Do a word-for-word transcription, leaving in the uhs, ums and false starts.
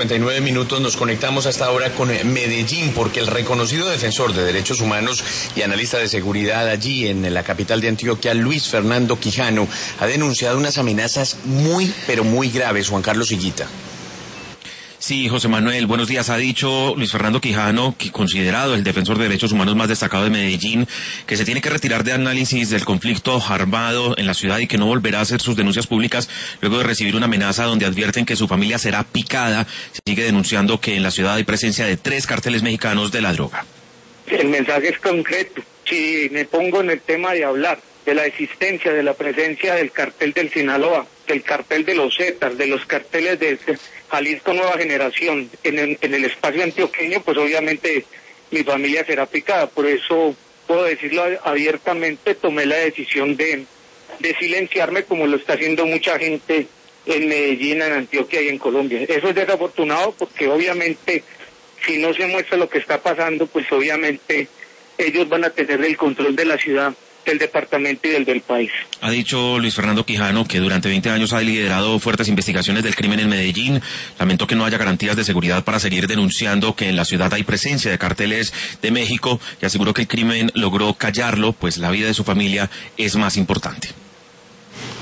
cincuenta y nueve minutos nos conectamos hasta ahora con Medellín, porque el reconocido defensor de derechos humanos y analista de seguridad allí en la capital de Antioquia, Luis Fernando Quijano, ha denunciado unas amenazas muy, pero muy graves. Juan Carlos Higuita. Sí, José Manuel, buenos días. Ha dicho Luis Fernando Quijano, que considerado el defensor de derechos humanos más destacado de Medellín, que se tiene que retirar de análisis del conflicto armado en la ciudad y que no volverá a hacer sus denuncias públicas luego de recibir una amenaza donde advierten que su familia será picada. Se sigue denunciando que en la ciudad hay presencia de tres cárteles mexicanos de la droga. El mensaje es concreto. Si me pongo en el tema de hablar de la existencia, de la presencia del cartel del Sinaloa, del cartel de los Zetas, de los carteles de Jalisco Nueva Generación en el, en el espacio antioqueño, pues obviamente mi familia será picada. Por eso puedo decirlo abiertamente, tomé la decisión de, de silenciarme, como lo está haciendo mucha gente en Medellín, en Antioquia y en Colombia. Eso es desafortunado porque obviamente si no se muestra lo que está pasando, pues obviamente ellos van a tener el control de la ciudad, del departamento y del del país. Ha dicho Luis Fernando Quijano que durante veinte años ha liderado fuertes investigaciones del crimen en Medellín. Lamentó que no haya garantías de seguridad para seguir denunciando que en la ciudad hay presencia de carteles de México y aseguró que el crimen logró callarlo, pues la vida de su familia es más importante.